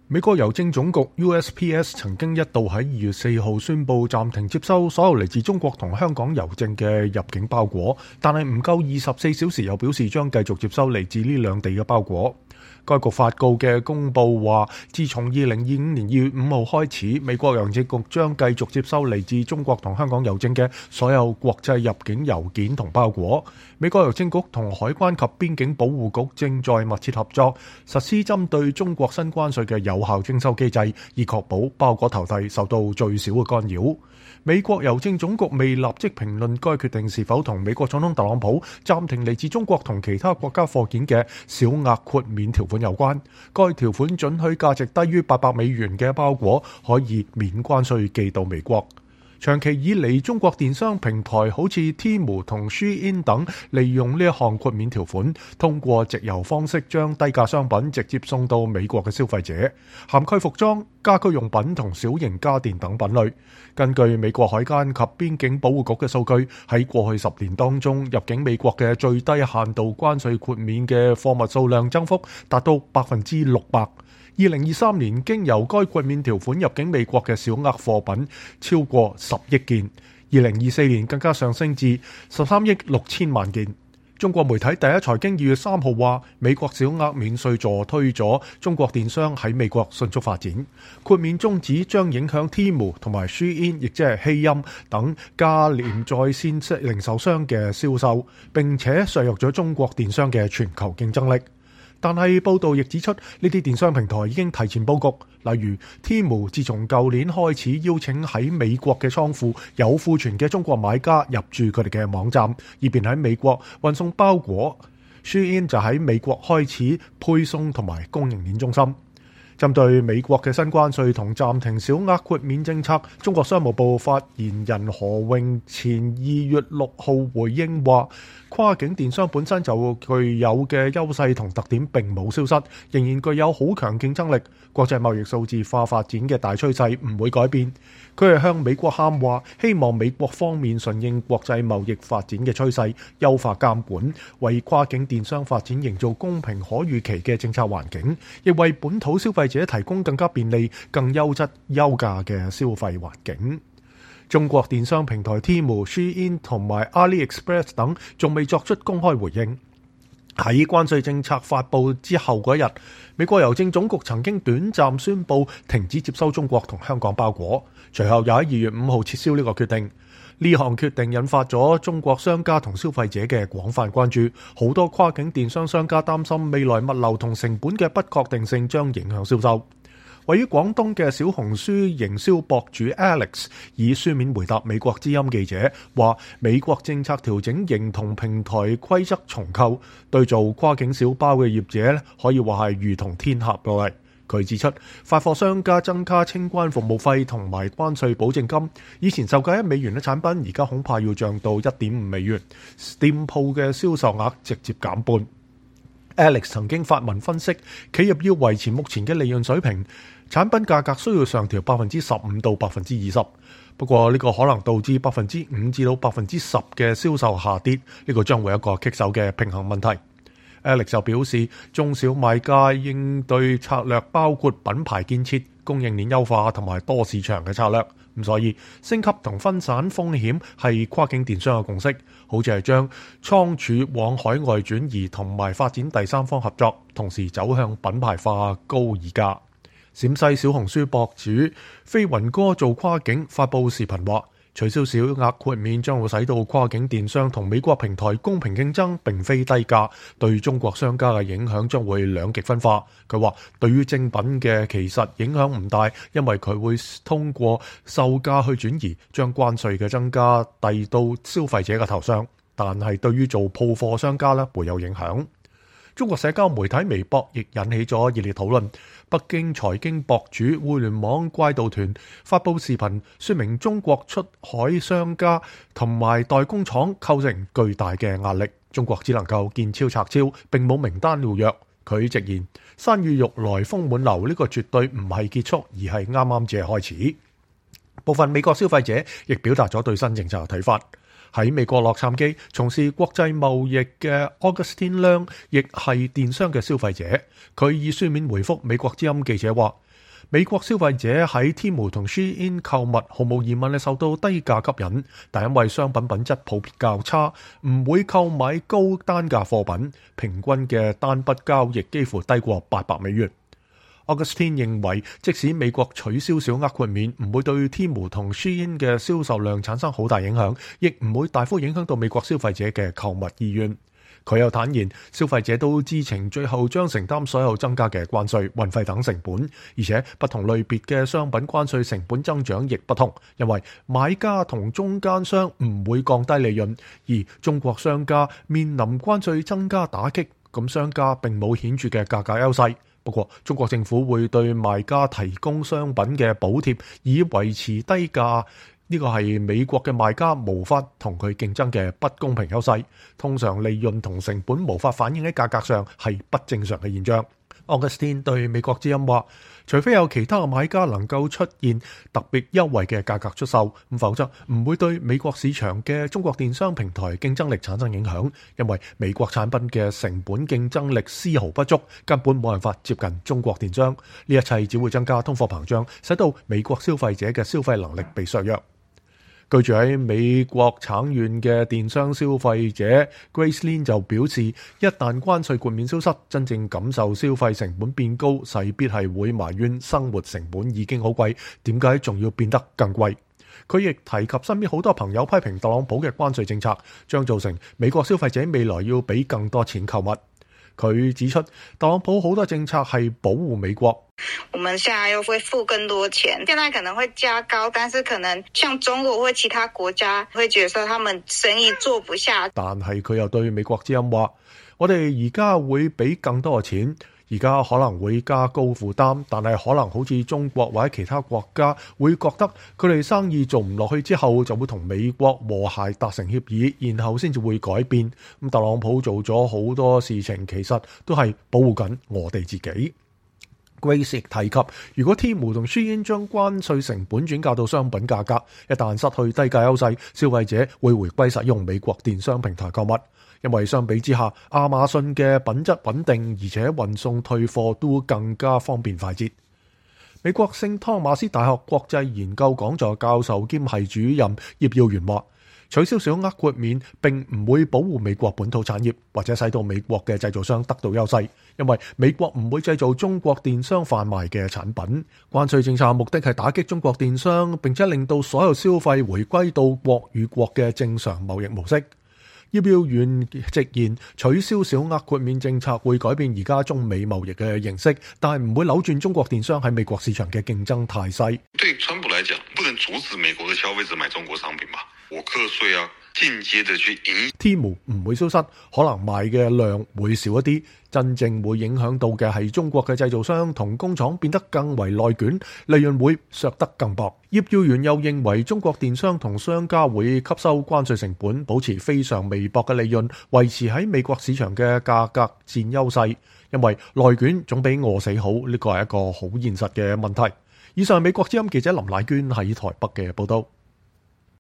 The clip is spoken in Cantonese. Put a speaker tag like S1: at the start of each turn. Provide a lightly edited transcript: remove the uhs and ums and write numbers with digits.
S1: 美國郵政總局 USPS 曾經一度喺2月4號宣布暫停接收所有嚟自中國同香港郵政嘅入境包裹，但係唔夠24小時又表示將繼續接收嚟自呢兩地嘅包裹。該局發告嘅公佈話，自從2025年2月5號開始，美國郵政局將繼續接收嚟自中國同香港郵政嘅所有國際入境郵件同包裹。美國郵政局同海關及邊境保護局正在密切合作，實施針對中國新關稅嘅有效徵收機制，以確保包裹投遞受到最少嘅干擾。美國郵政總局未立即評論該決定是否同美國總統特朗普暫停嚟自中國同其他國家貨件嘅小額豁免條款有關。該條款准許價值低於$800嘅包裹可以免關稅寄到美國。長期以嚟，中國電商平台好似 Temu 同 Shein 等，利用呢一項豁免條款，通過直郵方式將低價商品直接送到美國嘅消費者，涵蓋服裝、家居用品同小型家電等品類。根據美國海關及邊境保護局嘅數據，喺過去10年當中，入境美國嘅最低限度關稅豁免嘅貨物數量增幅達到600%。2023年經由該豁免條款入境美國嘅小額貨品超過10億件，2024年更加上升至13億6千萬件。中國媒體第一財經2月3號話，美國小額免稅助推咗中國電商喺美國迅速發展。豁免終止將影響 Temu 同埋 Shein， 亦即係希音等價廉在線零售商嘅銷售，並且削弱咗中國電商嘅全球競爭力。但係報道亦指出，呢啲電商平台已經提前佈局，例如 Temu自從舊年開始邀請喺美國嘅倉庫有庫存嘅中國買家入駐佢哋嘅網站，以便喺美國運送包裹。Shein 就喺美國開始配送同埋供應鏈中心。針對美國嘅新關稅同暫停小額豁免政策，中國商務部發言人何永前2月6號回應話，跨境電商本身就具有嘅優勢同特點並冇消失，仍然具有好強競爭力。國際貿易數字化發展嘅大趨勢唔會改變。佢係向美國喊話，希望美國方面順應國際貿易發展嘅趨勢，優化監管，為跨境電商發展營造公平可預期嘅政策環境，亦為本土消費者提供更加便利、更優質、優價嘅消費環境。中國電商平台 Temu、Shein 同埋 AliExpress 等仲未作出公開回應。喺關稅政策發布之後嗰日，美國郵政總局曾經短暫宣布停止接收中國同香港包裹，隨後又喺2月5號撤銷呢個決定。呢項決定引發咗中國商家同消費者嘅廣泛關注，好多跨境電商商家擔心未來物流同成本嘅不確定性將影響銷售。位於廣東嘅小紅書營銷博主 Alex 以書面回答美國之音記者，話美國政策調整認同平台規則重構，對做跨境小包嘅業者可以話係如同天下過嚟。佢指出，發貨商家增加清關服務費同埋關稅保證金，以前售價$1嘅產品，而家恐怕要漲到$1.5，店鋪嘅銷售額直接減半。Alex 曾經發文分析，企業要維持目前嘅利潤水平，產品價格需要上調15%到20%。不過呢個可能導致5%至到10%嘅銷售下跌，呢個將會一個棘手嘅平衡問題。Alex 就表示，中小買家應對策略包括品牌建設、供應鏈優化同埋多市場嘅策略。咁所以升級同分散風險係跨境電商嘅共識，好似係將倉儲往海外轉移同埋發展第三方合作，同時走向品牌化高議價。陝西小紅書博主飛雲哥做跨境發布視頻話，取消小額豁免將會使到跨境電商同美國平台公平競爭，並非低價，對中國商家嘅影響將會兩極分化。佢話對於精品嘅其實影響唔大，因為佢會通過售價去轉移，將關稅嘅增加遞到消費者嘅頭上，但係對於做鋪貨商家呢，會有影響。中國社交媒體微博亦引起咗熱烈討論。北京財經博主互聯網怪盜團發布視頻，說明中國出海商家同埋代工廠構成巨大嘅壓力，中國只能夠見招拆招，並冇名單料約。佢直言，山雨欲來風滿樓，呢個絕對唔係結束，而係啱啱只係開始。部分美國消費者亦表達咗對新政策嘅睇法。 喺美國洛杉磯從事國際貿易嘅 Augustine Leung 亦係電商嘅消費者，佢以書面回覆美國之音記者話，美國消費者喺 Temu 同 Shein 購物毫無疑問係受到低價吸引，但因為商品品質普遍較差，唔會購買高單價貨品，平均嘅單筆交易幾乎低過$800。Augustine 認為，即使美國取消小額豁免，唔會對 Temu 同 Shein 嘅銷售量產生好大影響，亦唔會大幅影響到美國消費者嘅購物意願。佢又坦言，消費者都知情，最後將承擔所有增加嘅關稅、運費等成本，而且不同類別嘅商品關稅成本增長亦不同，因為買家同中間商唔會降低利潤，而中國商家面臨關稅增加打擊，咁商家並冇顯著嘅價格優勢。不過，中國政府會對賣家提供商品嘅補貼，以維持低價。呢個係美國嘅賣家無法同佢競爭嘅不公平優勢。通常利潤同成本無法反映喺價格上，係不正常嘅現象。Augustine 對美國之音話，除非有其他嘅買家能夠出現特別優惠嘅價格出售，否則唔會對美國市場嘅中國電商平台競爭力產生影響，因為美國產品嘅成本競爭力絲毫不足，根本冇辦法接近中國電商。呢一切只會增加通貨膨脹，使到美國消費者嘅消費能力被削弱。居住喺美國橙縣嘅電商消費者 Grace Lin 就表示，一旦關稅豁免消失，真正感受消費成本變高，勢必係會埋怨生活成本已經好貴，點解仲要變得更貴？佢亦提及身邊好多朋友批評特朗普嘅關稅政策，將造成美國消費者未來要俾更多錢購物。佢指出，特朗普好多政策係保護美國。
S2: 我們現在又會付更多錢，現在可能會加高，但是可能像中國或其他國家會覺得他們生意做不下。
S1: 但係佢又對美國之音話，我哋而家會俾更多嘅錢，而家可能會加高負擔，但係可能好似中國或者其他國家會覺得佢哋生意做唔落去之後，就會同美國和諧達成協議，然後先至會改變。咁特朗普做咗好多事情，其實都係保護緊我哋自己。Grace 亦提及，如果 Temu 同 Shein 將關稅成本轉嫁到商品價格，一旦失去低價優勢，消費者會回歸使用美國電商平台購物，因為相比之下，亞馬遜嘅品質穩定，而且運送退貨都更加方便快捷。美國聖湯馬斯大學國際研究講座教授兼系主任葉耀元話，取消小額豁免並唔會保護美國本土產業，或者使到美國嘅製造商得到優勢，因為美國唔會製造中國電商販賣嘅產品。關稅政策目的係打擊中國電商，並且令到所有消費回歸到國與國嘅正常貿易模式。葉耀元直言，取消小額豁免政策會改變而家中美貿易嘅形式，但係唔會扭轉中國電商喺美國市場嘅競爭態勢。
S3: 對川普來講，不能阻止美國嘅消費者買中國商品嘛？我課稅啊，間接地去影。
S1: Temu 唔會消失，可能賣嘅量會少一啲，真正會影響到嘅係中國嘅製造商同工廠變得更為內卷，利潤會削得更薄。葉耀元又認為，中國電商同商家會吸收關稅成本，保持非常微薄嘅利潤，維持喺美國市場嘅價格佔優勢，因為內卷總比餓死好，呢個係一個好現實嘅問題。以上美國之音記者林乃娟喺台北嘅報道。